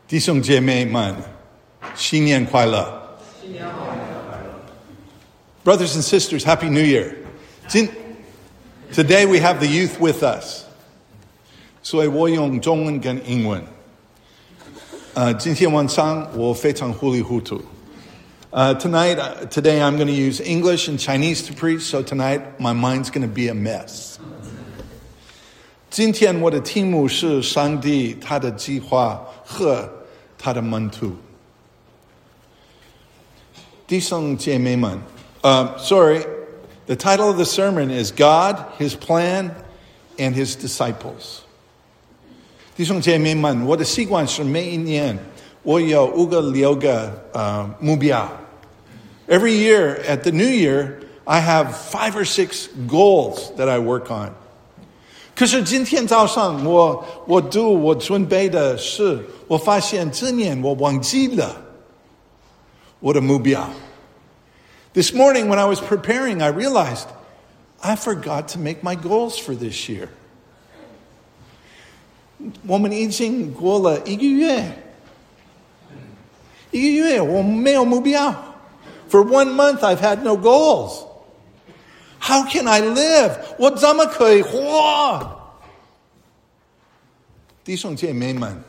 弟兄姐妹们，新年快乐！ Brothers and sisters, Happy New Year. Today we have the youth with us. 所以我用中文跟英文。今天晚上我非常糊里糊涂。Today I'm going to use English and Chinese to preach, so tonight my mind's going to be a mess. 今天我的题目是上帝他的计划和他的门徒。弟兄姐妹们，the title of the sermon is God, His Plan, and His Disciples. 弟兄姐妹们，我的习惯是每一年我有5个6个目标。Every year at the New Year, I have 5 or 6 goals that I work on. 可是今天早上我准备的是，我发现今年我忘记了我的目标。This morning when I was preparing, I realized I forgot to make my goals for this year. 我们已经过了1个月我没有目标。For 1 month I've had no goals. How can I live? 我怎么可以活？弟兄姐妹们，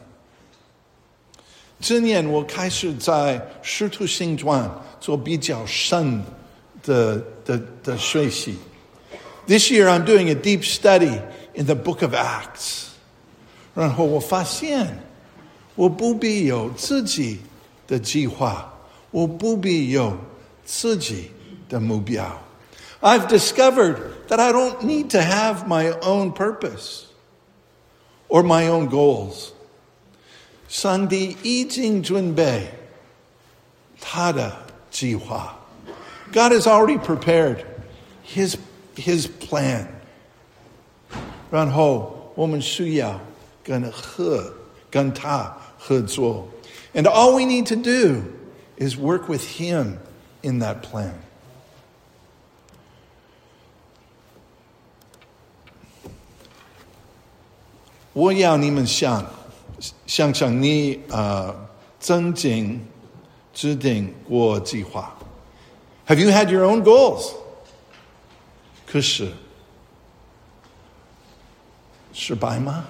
今年我开始在使徒行传做比较深的学习。This year I'm doing a deep study in the book of Acts. 然后我发现我不必有自己的计划，我不必有自己的目标。I've discovered that I don't need to have my own purpose or my own goals. 上帝已经准备他的计划。God has already prepared his plan. 然后我们需要跟他合作。And all we need to do is work with him in that plan. 我要你们想象你曾经制定过计划。Have you had your own goals? 可是失败吗？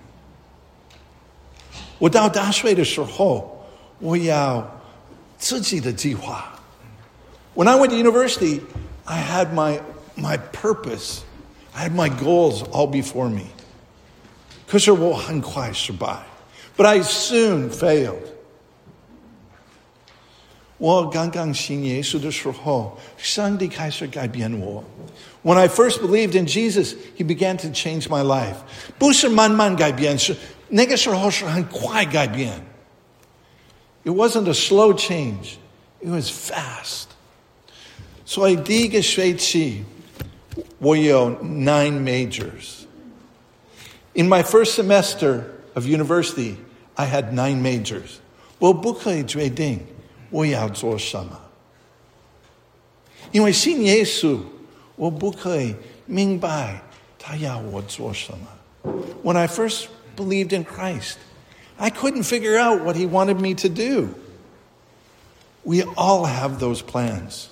我到大学的时候，我要自己的计划。When I went to university, I had my purpose. I had my goals all before me. 可是我很快失败。But I soon failed. 我刚刚信耶稣的时候，上帝开始改变我。When I first believed in Jesus, He began to change my life. 不是慢慢改变，是那个时候是很快改变。It wasn't a slow change. It was fast. 所以第一个学期，我有9 majors. In my first semester of university, I had 9 majors. 我不可以决定我要做什么。因为信耶稣，我不可以明白他要我做什么。When I first believed in Christ, I couldn't figure out what he wanted me to do. We all have those plans.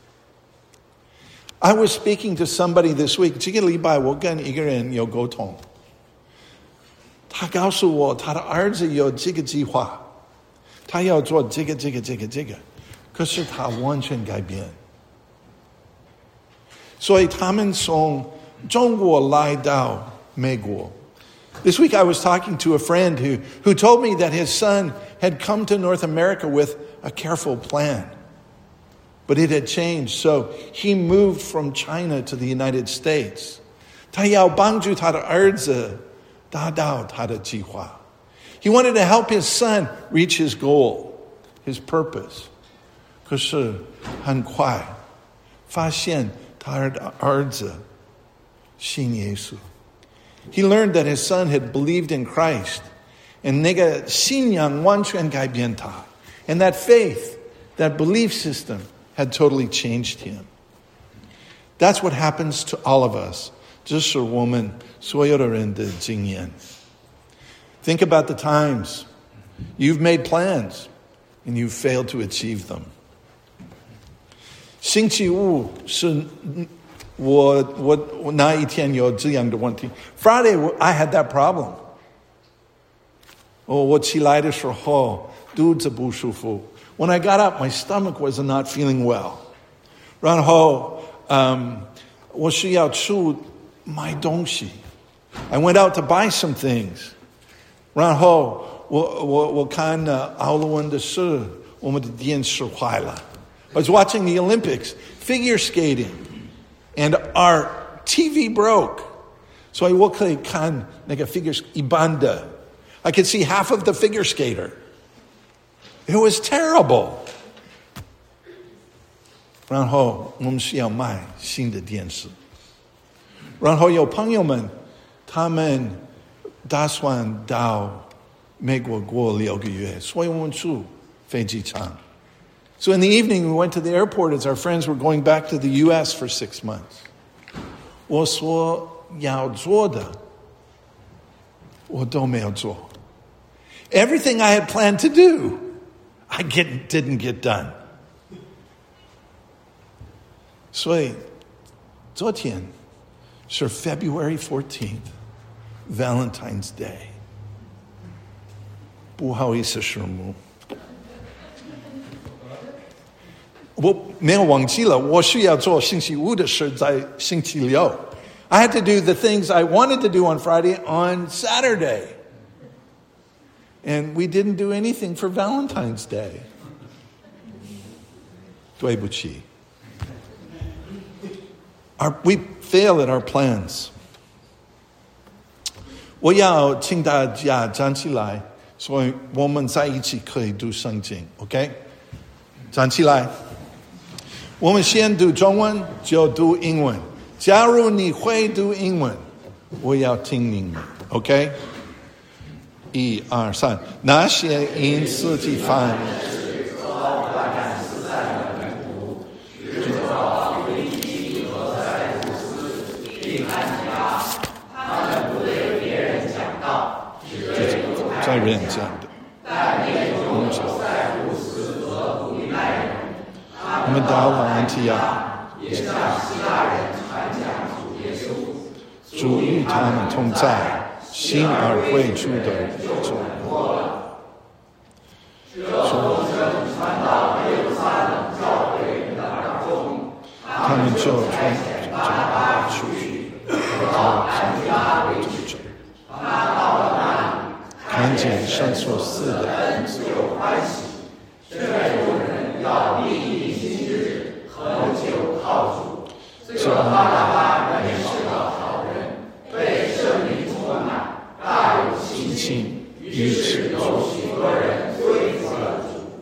I was speaking to somebody this week. 这个礼拜我跟一个人有沟通。他告诉我他的儿子有这个计划，他要做这个，可是他完全改变。所以他们从中国来到美国。This week I was talking to a friend who told me that his son had come to North America with a careful plan. But it had changed, so he moved from China to the United States. 他要帮助他的儿子达到他的计划。He wanted to help his son reach his goal, his purpose. 可是很快发现他的儿子信耶稣。He learned that his son had believed in Christ. And 那个信仰完全改变他。And that faith, that belief system had totally changed him. That's what happens to all of us. 这是我们所有的人的经验。Think about the times You've made plans, and you've failed to achieve them. 星期五是我那一天有这样的问题。Friday, I had that problem. 我起来的时候肚子不舒服。When I got up, my stomach was not feeling well. 然后我需要去买东西。I went out to buy some things. 然后我看奥运的事，我们的电视坏了。I was watching the Olympics, figure skating, and our TV broke. 所以我可以看那个 figure 一般的。I could see half of the figure skater. It was terrible. 然后我们需要买新的电视。然后有朋友们，他们打算到美国过6个月，所以我们去飞机场。So in the evening, we went to the airport as our friends were going back to the U.S. for 6 months. 我所要做的，我都没有做。Everything I had planned to do, I didn't get done. 所以昨天是 February 14th, Valentine's Day. 不好意思，师母。我没有忘记了，我需要做星期五的事在星期六。I had to do the things I wanted to do on Friday on Saturday. And we didn't do anything for Valentine's Day. 对不起。We fail at our plans. 我要请大家站起来，所以我们在一起可以读圣经 ，OK？ 站起来。我们先读中文，就读英文。假如你会读英文，我要听你们 ，OK？ 1、2、3，那些因自己犯在人讲的，我们到了安提阿，主与他们同在，心而归主的主。他们就出去，看见神所赐的恩赐，却有人要利益今日，恒久靠主。这巴拿巴原是个好人，被圣灵充满，大有信心，于是有许多人归服了主。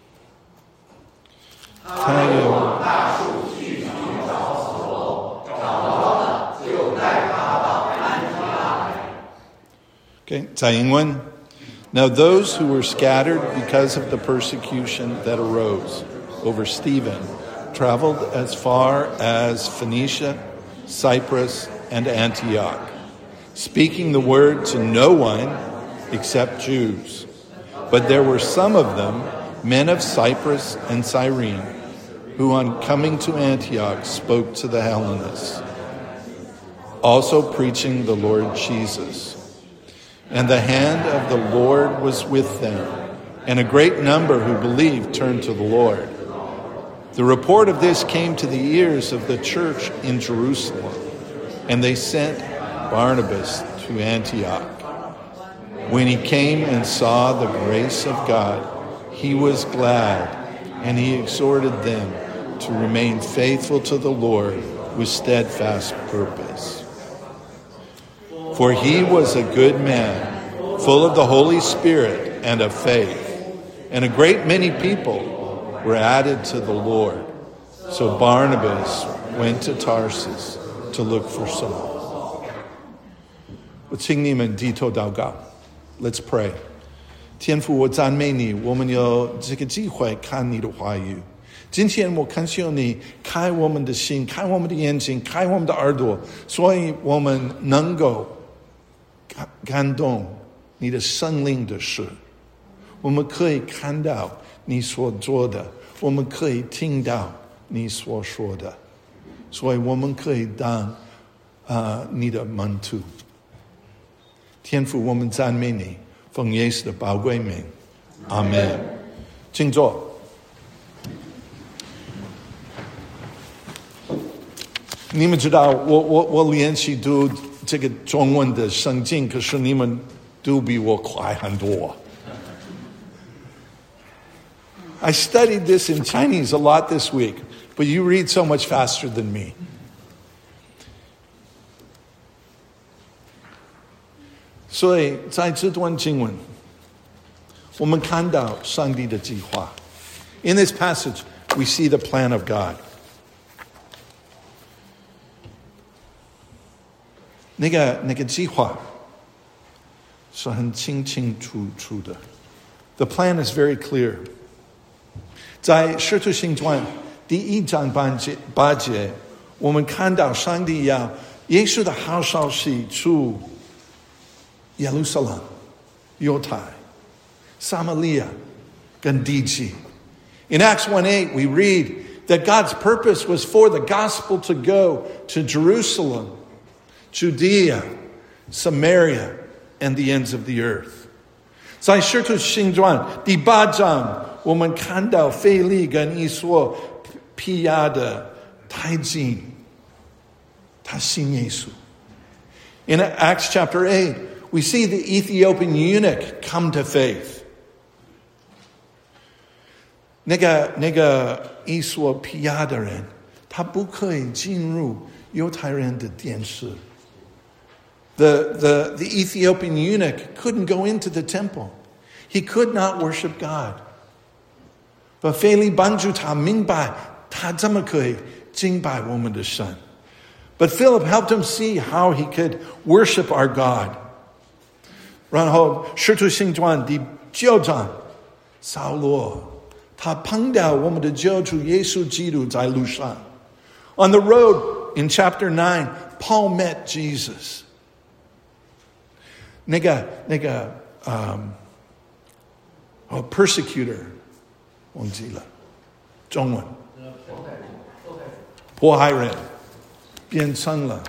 他有大数去寻找扫罗，找到了，就带他到安提阿来。Okay, 在英文。Now those who were scattered because of the persecution that arose over Stephen traveled as far as Phoenicia, Cyprus, and Antioch, speaking the word to no one except Jews. But there were some of them, men of Cyprus and Cyrene, who on coming to Antioch spoke to the Hellenists, also preaching the Lord Jesus. And the hand of the Lord was with them, and a great number who believed turned to the Lord. The report of this came to the ears of the church in Jerusalem, and they sent Barnabas to Antioch. When he came and saw the grace of God, he was glad, and he exhorted them to remain faithful to the Lord with steadfast purpose. For he was a good man, full of the Holy Spirit and of faith, and a great many people were added to the Lord. So Barnabas went to Tarsus to look for Saul. 我请你们低头祷告。Let's pray. 天父，我赞美你，我们有这个机会看你的话语。今天我恳求你开我们的心，开我们的眼睛，开我们的耳朵，所以我们能够感动你的圣灵的事。 我们可以看到你所做的，我们可以听到你所说的，所以我们可以当你的门徒。天父，我们赞美你，奉耶稣的宝贵名，阿们。请坐。你们知道，我练习读这个中文的圣经，可是你们读比我快很多。I studied this in Chinese a lot this week, but you read so much faster than me. 所以在这段经文，我们看到上帝的计划。In this passage, we see the plan of God. 那个计划是很清清楚楚的。The plan is very clear. 在使徒行传第1章8节，我们看到上帝要耶稣的好消息出耶路撒冷、犹太、撒玛利亚跟地极。In Acts 1:8, we read that God's purpose was for the gospel to go to Jerusalem, Judea, Samaria, and the ends of the earth. 在使徒行传第8章，我们看到腓力跟以索比亚的太监，他信耶稣。In Acts chapter 8, we see the Ethiopian eunuch come to faith. 那个以索比亚的人，他不可以进入犹太人的殿室。The Ethiopian eunuch couldn't go into the temple. He could not worship God. But 腓力帮助他明白，他怎么可以敬拜我们的神。But Philip helped him see how he could worship our God. 然后使徒行传第9章，扫罗他碰到我们的救主耶稣基督在路上。On the road in chapter 9, Paul met Jesus. 那个persecutor 忘记了中文，迫害人变成了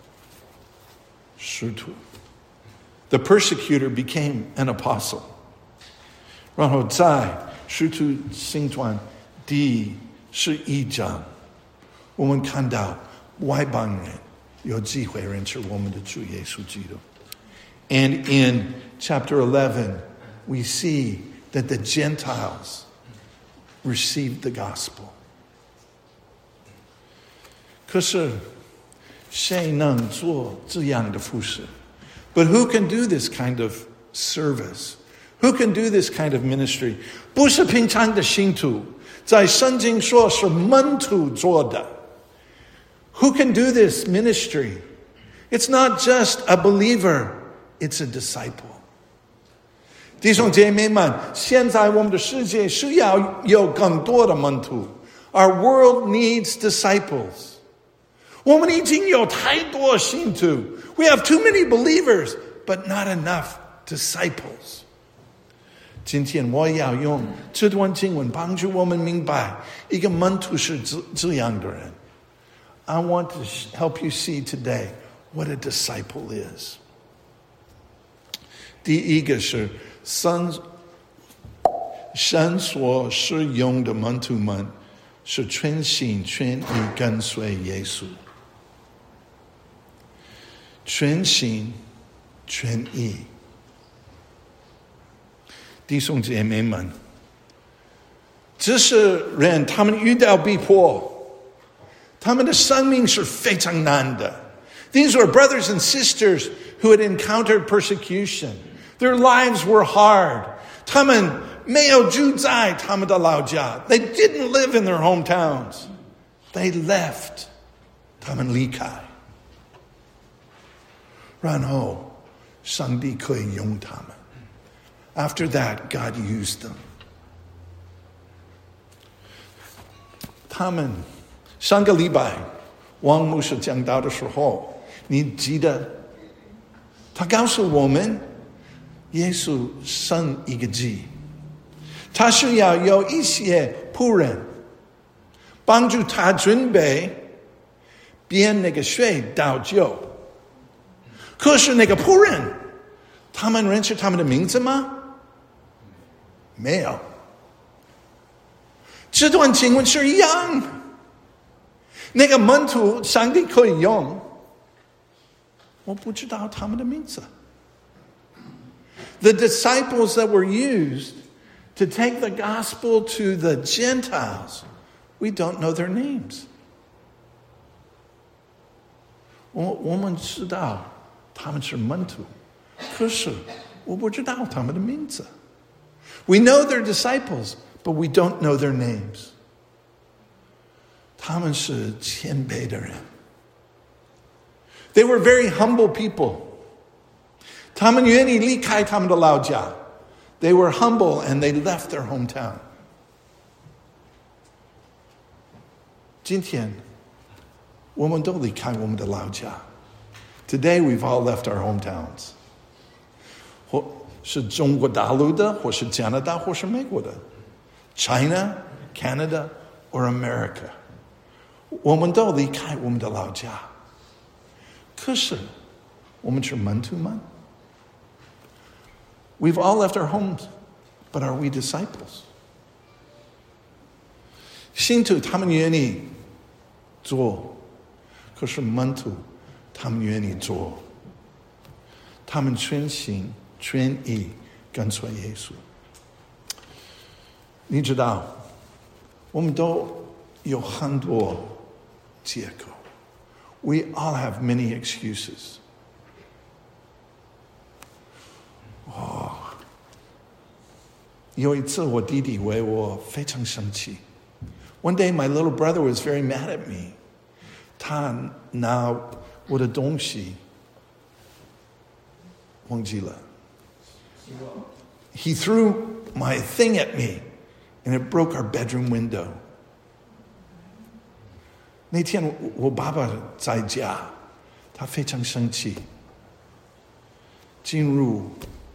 使徒。The persecutor became an apostle. 然后在使徒行传第11章，我们看到外邦人有机会认识我们的主耶稣基督。And in chapter 11, we see that the Gentiles received the gospel. 可是谁能做这样的服事？ But who can do this kind of service? Who can do this kind of ministry? 不是平常的信徒，在圣经说是门徒做的。Who can do this ministry? It's not just a believer, it's a disciple. 弟兄姐妹们，现在我们的世界需要有更多的门徒。Our world needs disciples. 我们已经有太多信徒。We have too many believers, but not enough disciples. 今天我要用这段经文帮助我们明白一个门徒是这样的人。I want to help you see today what a disciple is. 第一个是神所使用的门徒们是全心全意跟随耶稣。全心全意。弟兄姐妹们，这些人他们遇到逼迫，他们的生命是非常难的。These were brothers and sisters who had encountered persecution. Their lives were hard. 他们没有住在他们的老家。They didn't live in their hometowns. They left. 他们离开。然后上帝可以用他们。After that, God used them. 他们上个礼拜王牧师讲道的时候，你记得他告诉我们，耶稣生一个鸡， 他需要有一些仆人帮助他准备编那个水倒酒。可是那个仆人，他们认识他们的名字吗？没有。这段经文是一样，那个门徒上帝可以用，我不知道他们的名字。The disciples that were used to take the gospel to the Gentiles, we don't know their names. 我们知道他们是门徒，可是我不知道他们的名字。We know they're disciples, but we don't know their names. 他们是谦卑的人。They were very humble people. 他们愿意离开他们的老家。They were humble and they left their hometown. 今天我们都离开我们的老家。Today we've all left our hometowns. 或是中国大陆的，或是加拿大，或是美国的。China, Canada, or America. 我们都离开我们的老家。可是我们是门徒吗？ We've all left our homes, but are we disciples? 信徒他们愿意做，可是门徒他们愿意做，他们全心全意跟随耶稣。你知道，我们都有很多借口。We all have many excuses. 有一次我弟弟为我非常生气。One day my little brother was very mad at me. 他拿我的东西忘记了。He threw my thing at me and it broke our bedroom window. 那天我爸爸在家，他非常生气。进入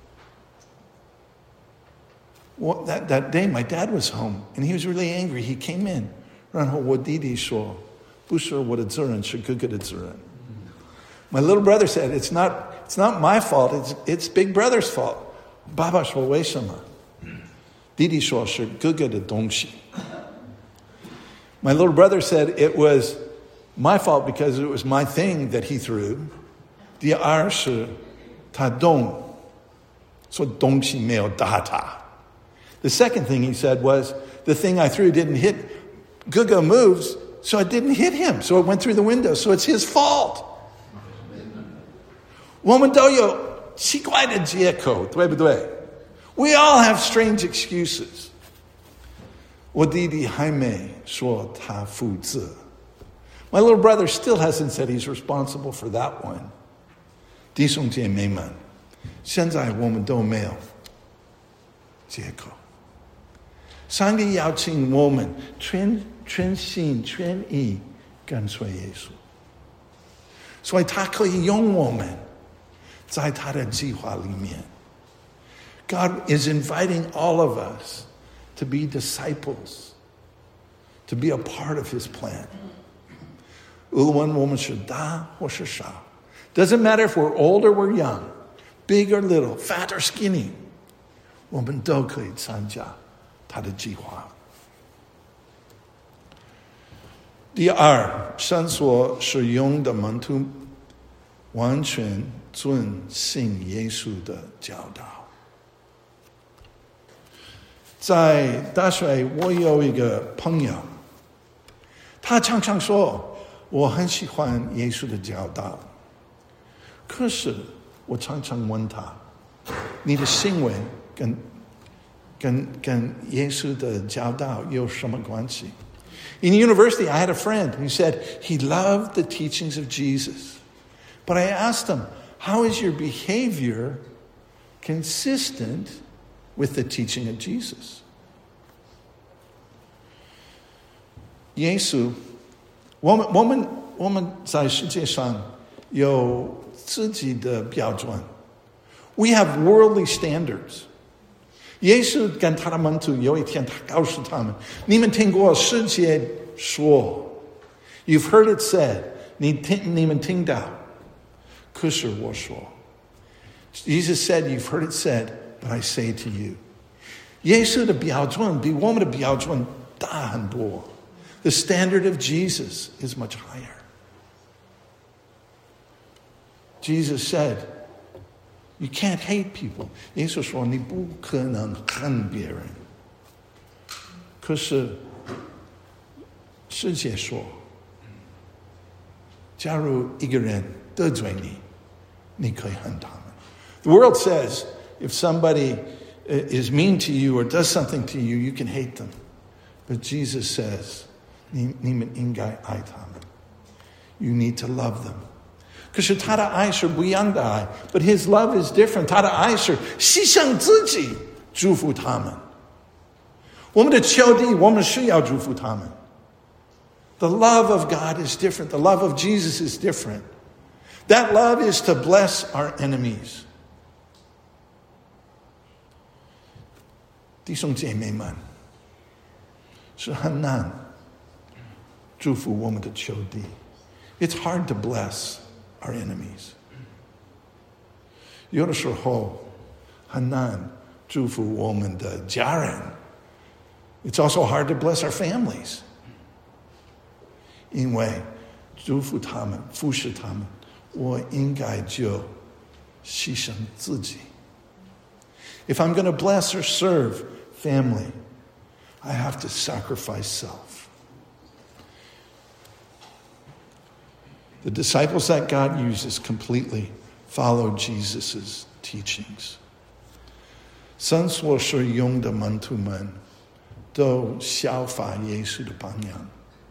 that day my dad was home and he was really angry. He came in. 然后我弟弟说，不是我的责任，是哥哥的责任。My little brother said, it's not my fault, it's big brother's fault. 爸爸说为什么？弟弟说是哥哥的东西。My little brother said it was my fault because it was my thing that he threw. 第二是他动，说东西没有打他。The second thing he said was, the thing I threw didn't hit. Guga moves, so it didn't hit him. So it went through the window. So it's his fault. 我们都有奇怪的借口，对不对？ We all have strange excuses. 我弟弟还没说他负责。My little brother still hasn't said he's responsible for that one. 弟兄姐妹们，现在我们都没有借口。上帝邀请我们全心全意跟随耶稣，所以他可以用我们在他的计划里面。God is inviting all of us to be disciples, to be a part of his plan. 无论我们是大或是少， doesn't matter if we're old or we're young, big or little, fat or skinny, 我们都可以参加他的计划。第二，神所使用的门徒完全遵行耶稣的教导。在大学，我有一个朋友，他常常说我很喜欢耶稣的教导，可是我常常问他，你的行为跟耶稣的教导有什么关系？ In university, I had a friend who said he loved the teachings of Jesus. But I asked him, how is your behavior consistent with the teaching of Jesus? 耶稣，我们在世界上有自己的标准。We have worldly standards. 耶稣跟他的门徒有一天，他告诉他们：你们听过世界说 ，You've heard it said， 你们听到，可是我说 ，Jesus said, You've heard it said, but I say to you。耶稣的标准比我们的标准大很多。The standard of Jesus is much higher. Jesus said, You can't hate people. 耶稣说你不可能恨别人。可是世界说，假如一个人得罪你，你可以恨他们。The world says, if somebody is mean to you or does something to you, you can hate them. But Jesus says, 你们应该爱他们。You need to love them. 可是他的爱是不一样的爱 ，But his love is different. 他的爱是牺牲自己祝福他们。我们的兄弟，我们需要祝福他们。The love of God is different. The love of Jesus is different. That love is to bless our enemies. 弟兄姐妹们，是很难祝福我们的兄弟。It's hard to bless our enemies. 有的时候很难祝福我们的家人。It's also hard to bless our families. 因为祝福他们、服侍他们，我应该就牺牲自己。If I'm going to bless or serve family, I have to sacrifice self. The disciples that God uses completely follow Jesus' teachings. 神所使用的门徒们都效法耶稣的榜样。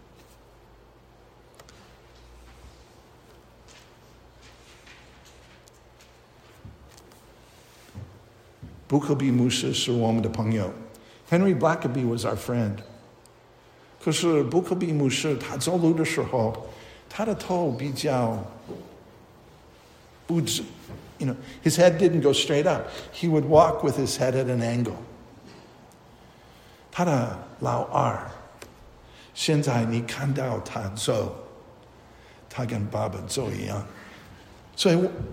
布克比牧师是我们的朋友 ，Henry Blackaby was our friend。可是布克比牧师他走路的时候，他的头比较不直 his head didn't go straight up. He would walk with his head at an angle. 他的老二，现在你看到他走，他跟爸爸走一样。So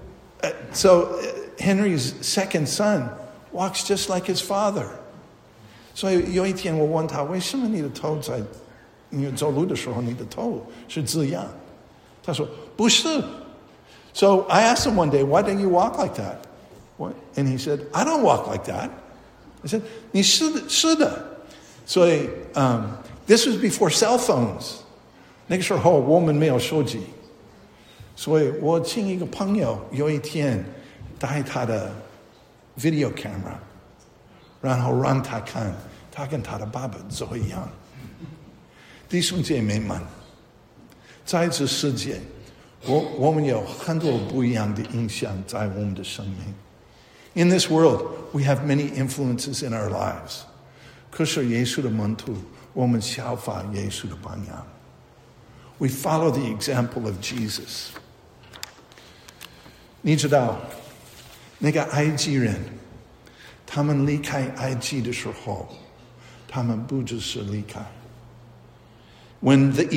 Henry's second son walks just like his father. 所以有一天我问他，为什么你的头在你走路的时候，你的头是这样？他说不是。So I asked him one day, why don't you walk like that? What? And he said, I don't walk like that. I said, 你是的。所以this was before cell phones. 那个时候我们没有手机，所以我请一个朋友有一天带他的 video camera， 然后让他看他跟他的爸爸走一样。弟兄姐妹们，在这世界，我们有很多不一样的影响在我们的生命。In this world, we have many influences in our lives. 可是耶稣的门徒，我们效法耶稣的榜样。We follow the example of Jesus. 你知道，那个埃及人，他们离开埃及的时候，他们不只是离开。When the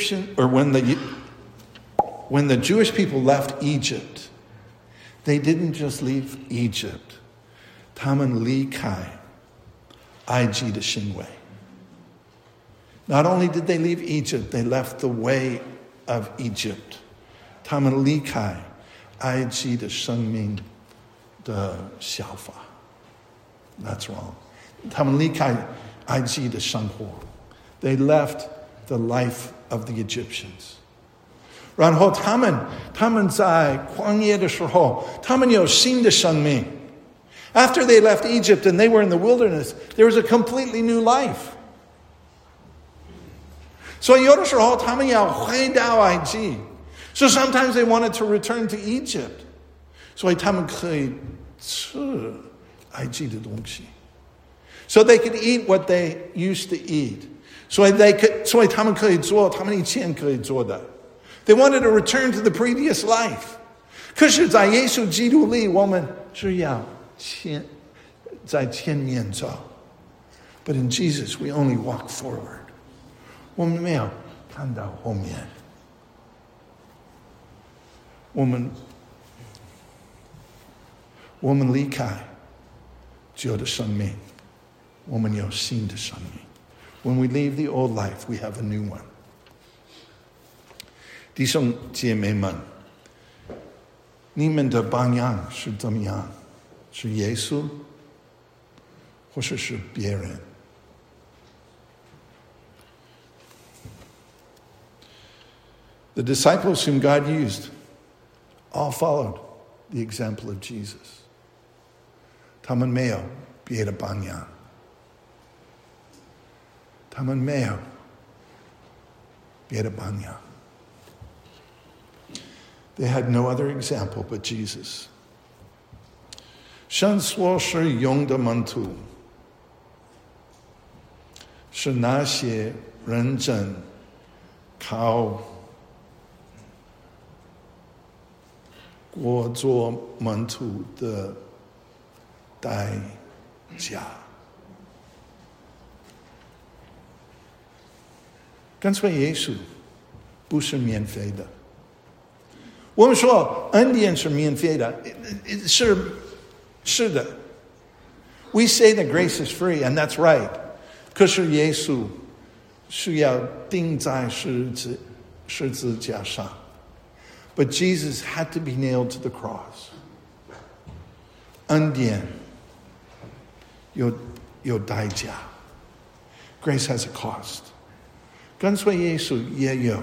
Jewish people left Egypt, they didn't just leave Egypt. 他们离开埃及的行为。Not only did they leave Egypt, they left the way of Egypt. 他们离开埃及的生命的效法。That's wrong. 他们离开埃及的生活。They left the life of the Egyptians. 然后他们在旷野的时候，他们有新的生命。After they left Egypt and they were in the wilderness, there was a completely new life. 所以有的时候他们要回到埃及。So sometimes they wanted to return to Egypt. 所以他们可以吃埃及的东西。So they could eat what they used to eat. 所以他们可以做他们以前可以做的。They wanted to return to the previous life. 可是在耶稣基督里，我们是要在前面走。But in Jesus, we only walk forward. 我们没有看到后面。我们离开旧的生命，我们有新的生命。When we leave the old life, we have a new one. 弟兄姐妹们，你们的榜样是怎么样？是耶稣，或者是别人？The disciples whom God used all followed the example of Jesus. 他们没有别的榜样，他们没有别的榜样。They had no other example but Jesus. 神所使用的门徒是那些认真靠过做门徒的代价。跟随耶稣不是免费的。我们说恩典是免费的，是的。We say that grace is free, and that's right. 可是耶稣需要钉在十字架上。But Jesus had to be nailed to the cross. 恩典有代价。Grace has a cost. 跟随耶稣也有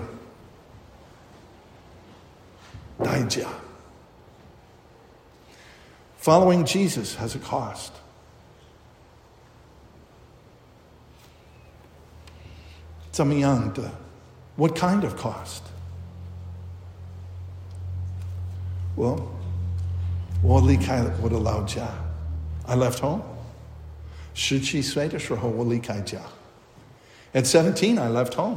代价。Following Jesus has a cost. 怎么样的？ What kind of cost? Well, 我离开了我的老家。I left home. 17岁的时候我离开家。At 17, I left home.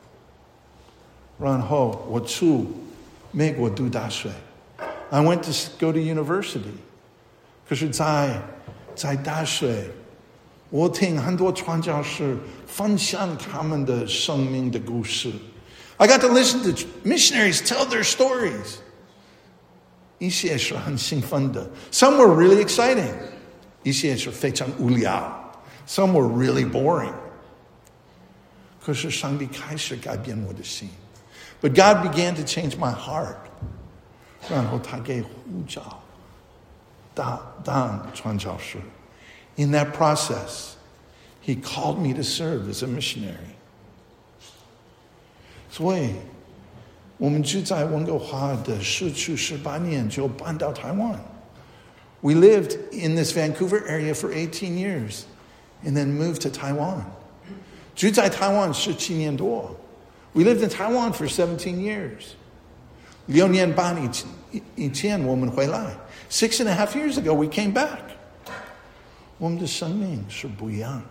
然后我去美国读大学。I went to go to university. 可是在大学，我听很多传教士分享他们的生命的故事。I got to listen to missionaries tell their stories. 一些是很兴奋的。Some were really exciting. 一些是非常无聊。Some were really boring. 可是上帝开始改变我的心。But God began to change my heart. 然后他给呼召当传教士。In that process, he called me to serve as a missionary. 所以我们住在温哥华的18年就搬到台湾。We lived in this Vancouver area for 18 years and then moved to Taiwan. 住在台湾17年多。We lived in Taiwan for 17 years. 6年半以前我们回来。6.5 years ago, we came back. 我们的生命是不一样。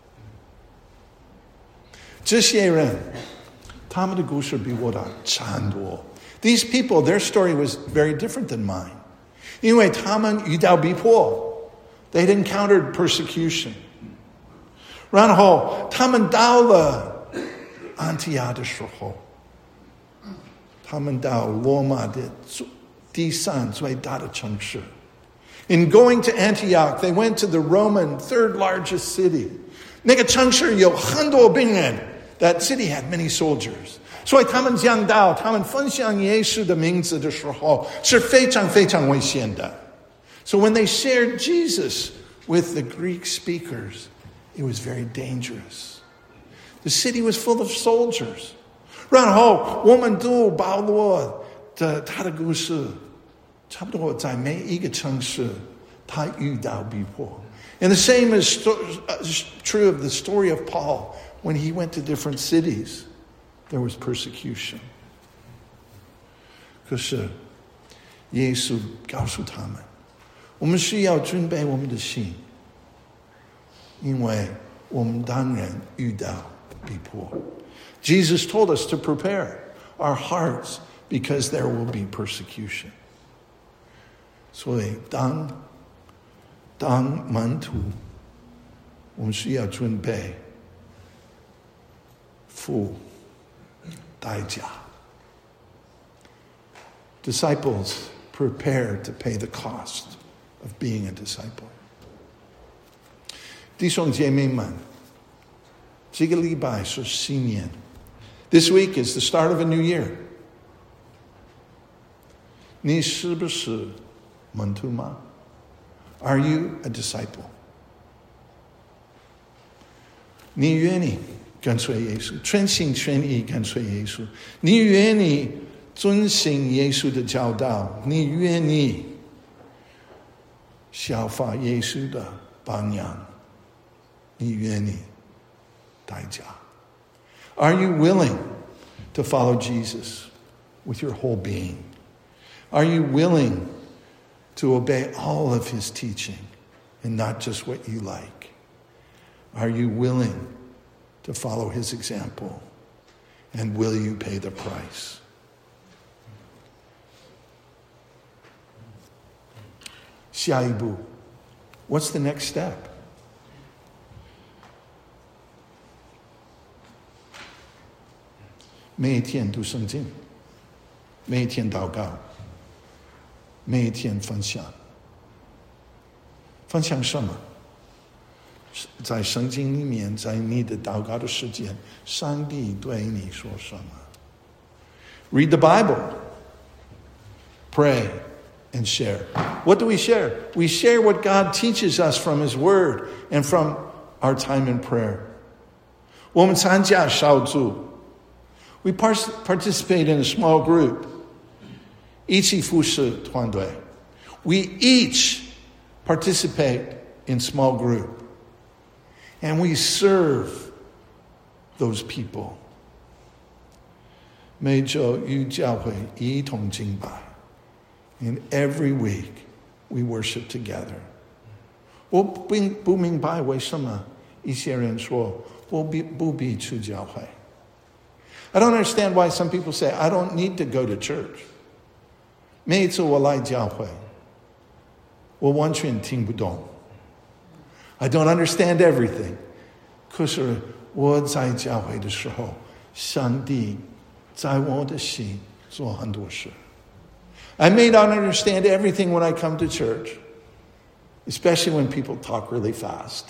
这些人，他们的故事比我的长多。These people, their story was very different than mine. 因为他们遇到逼迫 They'd encountered persecution. 然后他们到了安提阿的时候，他们到罗马的第3最大的城市。In going to Antioch, they went to the Roman 3rd largest city. 那个城市有很多兵人。That city had many soldiers. 所以他们讲到他们分享耶稣的名字的时候是非常非常危险的。So when they shared Jesus with the Greek speakers, it was very dangerous. The city was full of soldiers. 然后我们读保罗的他的故事，差不多在每一个城市他遇到逼迫。And the same is true of the story of Paul. When he went to different cities, there was persecution. 可是耶稣告诉他们，我们需要准备我们的心，因为我们当然遇到逼迫。Jesus told us to prepare our hearts because there will be persecution. 所以当当门徒，我们需要准备付代价。Disciples prepare to pay the cost of being a disciple. 弟兄姐妹们，这个礼拜是新年。This week is the start of a new year. 你是不是门徒吗？ Are you a disciple? 你愿意跟随耶稣，全心全意跟随耶稣。你愿意遵行耶稣的教导，你愿意效法耶稣的榜样，你愿意代价。Are you willing to follow Jesus with your whole being? Are you willing to obey all of his teaching and not just what you like? Are you willing to follow his example? And will you pay the price? 下一步 What's the next step? 每一天读圣经，每一天祷告，每一天分享。分享什么？在圣经里面，在你的祷告的时间，上帝对你说什么？ Read the Bible. Pray and share. What do we share? We share what God teaches us from his word and from our time in prayer. 我们参加小组。We participate in a small group. 一起服侍团队。We each participate in small group. And we serve those people. 每周与教会一同敬拜。And every week we worship together. 我不明白为什么一些人说我不必去教会。I don't understand why some people say, I don't need to go to church. 每一次我来教会，我完全听不懂。I don't understand everything. 可是我在教会的时候，上帝在我的心做很多事。I may not understand everything when I come to church, especially when people talk really fast.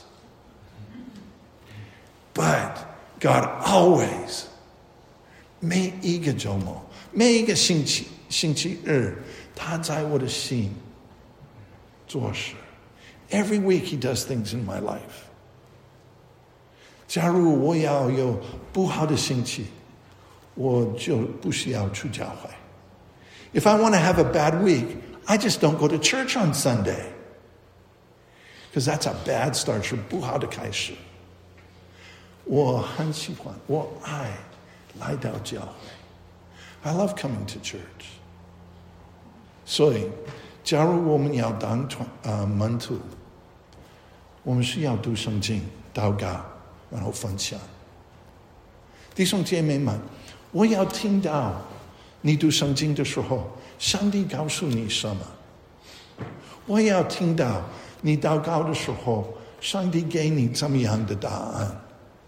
But God always, 每一个周末，每一个星期日，他在我的心做事。Every week he does things in my life. 假如我要有不好的心情，我就不需要去教会。If I want to have a bad week, I just don't go to church on Sunday. Because that's a bad start, 是不好的开始。我很喜欢，我爱来到教会。I love coming to church. 所以，假如我们要当门徒，我们需要读圣经、祷告，然后分享。弟兄姐妹们，我要听到你读圣经的时候，上帝告诉你什么？我要听到你祷告的时候，上帝给你怎么样的答案？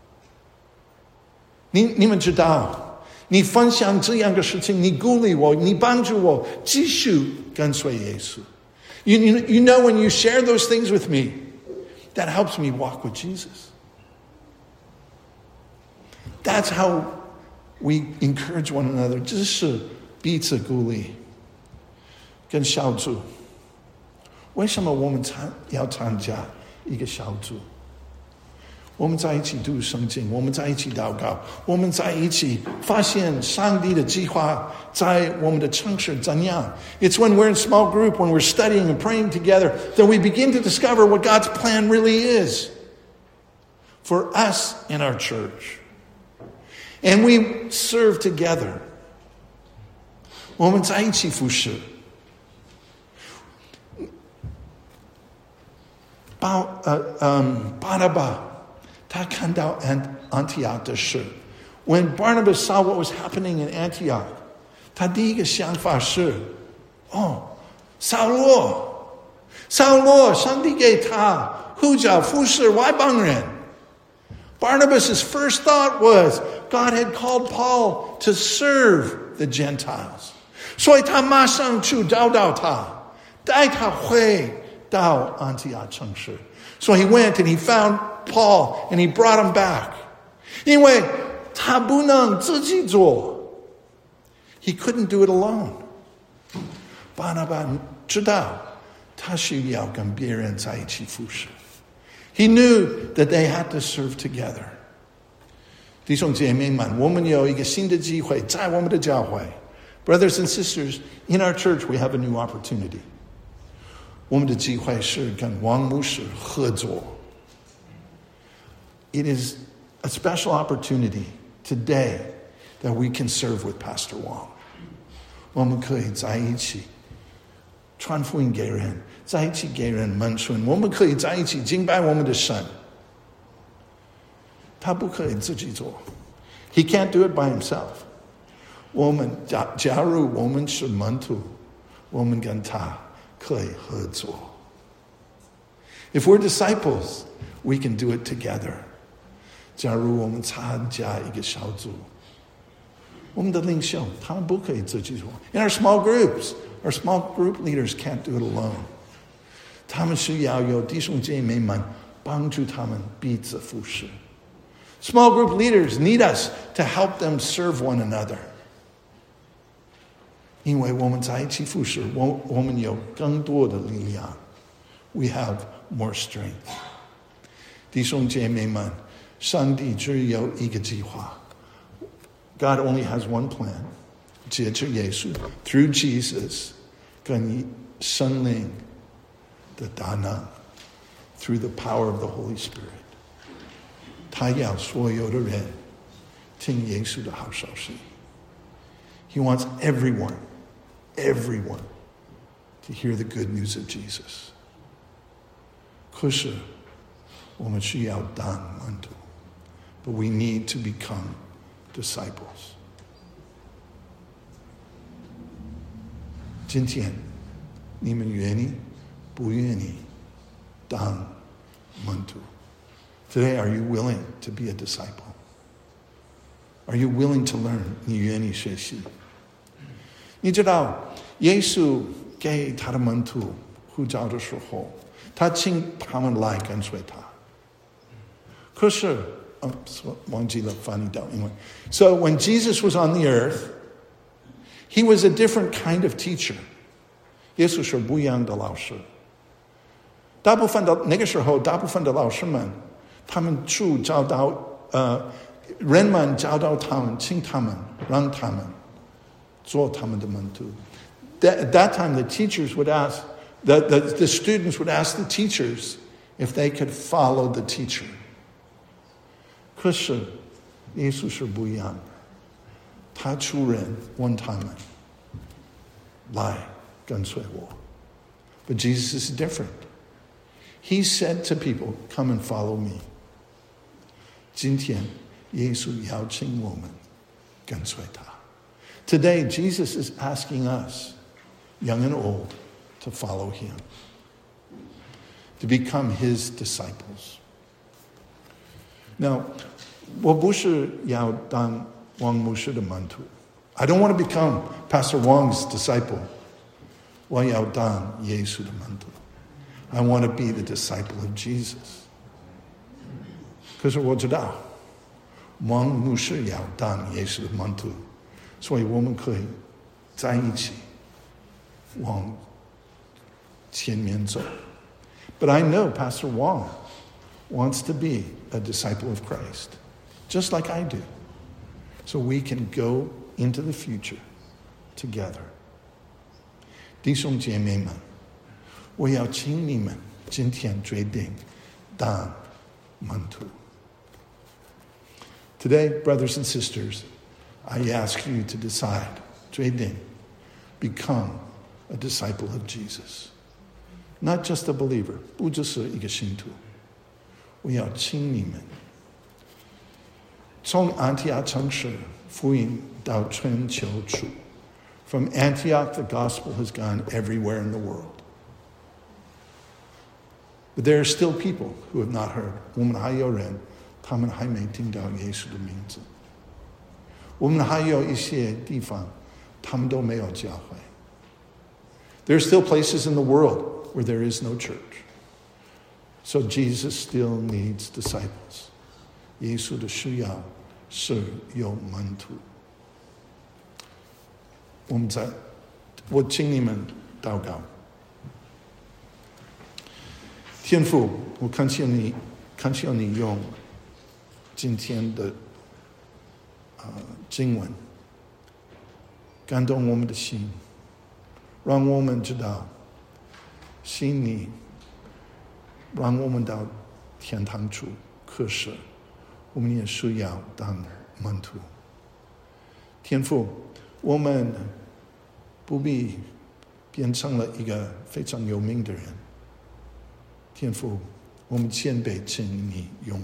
你们知道，你分享这样的事情，你鼓励我，你帮助我继续跟随耶稣。You know when you share those things with me, that helps me walk with Jesus. That's how we encourage one another. 这是彼此鼓励。跟小组，为什么我们要参加一个小组？我们在一起读圣经，我们在一起祷告，我们在一起发现上帝的计划在我们的城市怎样。It's when we're in small group, when we're studying and praying together, that we begin to discover what God's plan really is for us in our church. And we serve together. 我们在一起服侍。巴拿巴，他看到安提阿的事。When Barnabas saw what was happening in Antioch, 他第一个想法是，扫罗， 扫罗，上帝给他呼召服侍外邦人。Barnabas' first thought was God had called Paul to serve the Gentiles. 所以他马上去找到他，带他回到安提阿城市。So he went and he found Paul and he brought him back. 因为他不能自己做， he couldn't do it alone. 巴拿巴知道他需要跟别人在一起服侍。He knew that they had to serve together. 弟兄姐妹们，我们有一个新的机会，在我们的教会。Brothers and sisters, in our church we have a new opportunity. 我们的机会是跟王牧师合作。It is a special opportunity today that we can serve with Pastor Wang. 我们可以在一起传福音给人，在一起给人门训，我们可以在一起敬拜我们的神。他不可以自己做， He can't do it by himself. 我们假如我们是门徒，我们跟他可以合作。If we're disciples, we can do it together. 假如我们参加一个小组，我们的领袖他们不可以自己做。In our small groups, our small group leaders can't do it alone. 他们需要有弟兄姐妹们帮助他们彼此服侍。Small group leaders need us to help them serve one another. 因为我们在一起服侍，我们有更多的力量。We have more strength. 弟兄姐妹们，上帝只有一个计划。God only has one plan. 借着耶稣 through Jesus 跟圣灵的大能 through the power of the Holy Spirit. 他要所有的人听耶稣的好消息。He wants everyone to hear the good news of Jesus. 可是我们需要当门徒 but we need to become disciples. 今天你们愿意不愿意当门徒？ Today, are you willing to be a disciple? Are you willing to learn? 你愿意学习？你知道耶稣给他的门徒呼召的时候，他请他们来跟随他。可是忘记了翻译到英文。So when Jesus was on the earth, he was a different kind of teacher. 耶稣是不一样的老师。那个时候，大部分的老师们，他们去教导人们教导他们，请他们，让他们做他们的门徒。At that time, the teachers would ask, the students would ask the teachers if they could follow the teacher. 可是耶稣是不一样的，他出人问他们来跟随我。But Jesus is different. He said to people, "Come and follow me." 今天耶稣邀请我们跟随他。Today, Jesus is asking us, young and old, to follow him, to become his disciples. Now, 我不是要当王牧师的门徒。I don't want to become Pastor Wang's disciple. 我要当耶稣的门徒。I want to be the disciple of Jesus. 可是我知道，王牧师要当耶稣的门徒，所以我们可以在一起往前面走。But I know Pastor Wang wants to be a disciple of Christ, just like I do. So we can go into the future together. 弟兄姐妹们，我要请你们今天决定当门徒。Today, brothers and sisters, I ask you to decide, 决定 become a disciple of Jesus. Not just a believer, 不只是一个信徒。我要请你们从安提阿城市福音到全球处。From Antioch, the gospel has gone everywhere in the world. But there are still people who have not heard. 我们还有人，他们还没听到耶稣的名字。我们还有一些地方，他们都没有教会。There are still places in the world where there is no church. So Jesus still needs disciples. 耶稣的需要是有门徒。我请你们祷告。天父，我感谢你用今天的经文感动我们的心，让我们知道信你，让我们到天堂处。可是我们也需要当门徒。天父，我们不必变成了一个非常有名的人。天父，我们谦卑，请你用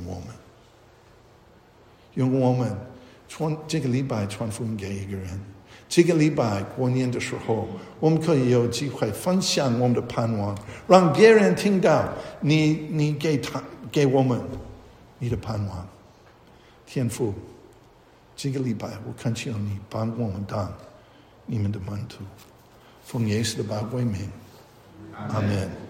我们这个礼拜传福音给一个人。这个礼拜过年的时候，我们可以有机会分享我们的盼望，让别人听到你给我们你的盼望。天父，这个礼拜我恳求你帮我们当你们的门徒，奉耶稣的宝贵名，阿们。